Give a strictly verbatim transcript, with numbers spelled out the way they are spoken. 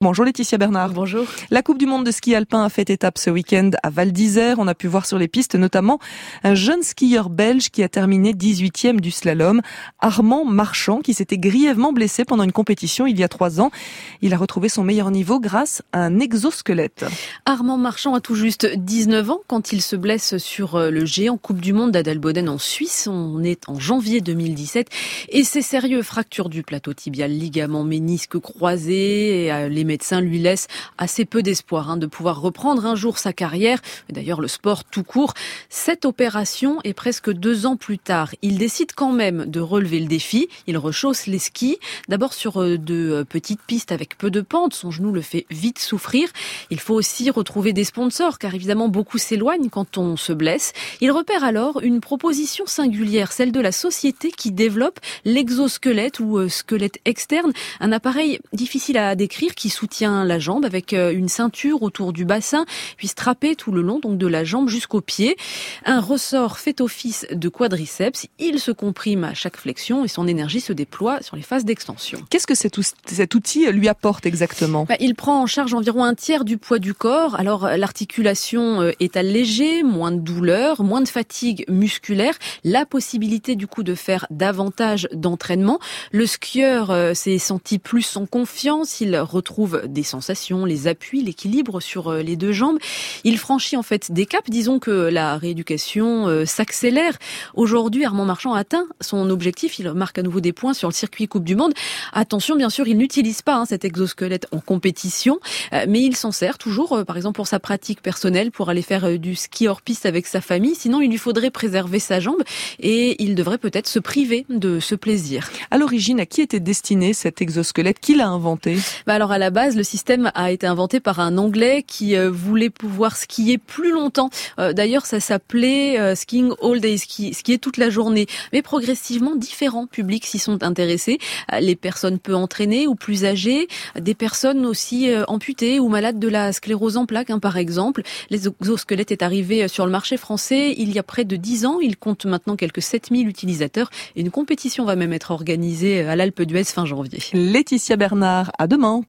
Bonjour Laetitia Bernard. Bonjour. La Coupe du monde de ski alpin a fait étape ce week-end à Val d'Isère. On a pu voir sur les pistes notamment un jeune skieur belge qui a terminé dix-huitième du slalom, Armand Marchand, qui s'était grièvement blessé pendant une compétition il y a trois ans. Il a retrouvé son meilleur niveau grâce à un exosquelette. Armand Marchand a tout juste dix-neuf ans quand il se blesse sur le géant Coupe du monde d'Adelboden en Suisse. On est en janvier deux mille dix-sept et c'est sérieux. Fracture du plateau tibial, ligament ménisque croisé. Et les médecins lui laissent assez peu d'espoir hein, de pouvoir reprendre un jour sa carrière, et d'ailleurs le sport tout court. Cette opération est presque deux ans plus tard. Il décide quand même de relever le défi. Il rechausse les skis, d'abord sur de petites pistes avec peu de pente. Son genou le fait vite souffrir. Il faut aussi retrouver des sponsors, car évidemment beaucoup s'éloignent quand on se blesse. Il repère alors une proposition singulière, celle de la société qui développe l'exosquelette ou squelette externe, un appareil difficile à décrire qui soutient la jambe avec une ceinture autour du bassin, puis strappé tout le long donc de la jambe jusqu'au pied. Un ressort fait office de quadriceps. Il se comprime à chaque flexion et son énergie se déploie sur les phases d'extension. Qu'est-ce que cet, cet outil lui apporte exactement ? bah, Il prend en charge environ un tiers du poids du corps. Alors l'articulation est allégée, moins de douleur, moins de fatigue musculaire, la possibilité du coup de faire davantage d'entraînement. Le skieur s'est senti plus en confiance. Il retrouve des sensations, les appuis, l'équilibre sur les deux jambes. Il franchit en fait des caps. Disons que la rééducation euh, s'accélère. Aujourd'hui, Armand Marchand a atteint son objectif. Il marque à nouveau des points sur le circuit Coupe du monde. Attention, bien sûr, il n'utilise pas hein, cet exosquelette en compétition, euh, mais il s'en sert toujours, euh, par exemple pour sa pratique personnelle, pour aller faire euh, du ski hors piste avec sa famille. Sinon, il lui faudrait préserver sa jambe et il devrait peut-être se priver de ce plaisir. À l'origine, à qui était destiné cet exosquelette ? Qui l'a inventé ? Bah alors à la base, le système a été inventé par un Anglais qui euh, voulait pouvoir skier plus longtemps. Euh, d'ailleurs, ça s'appelait euh, skiing all day, ski, skier toute la journée. Mais progressivement, différents publics s'y sont intéressés. Euh, les personnes peu entraînées ou plus âgées, des personnes aussi euh, amputées ou malades de la sclérose en plaques, hein, par exemple. L'exosquelette est arrivé sur le marché français il y a près de dix ans. Il compte maintenant quelques sept mille utilisateurs. Et une compétition va même être organisée à l'Alpe d'Huez fin janvier. Laetitia Bernard, à demain.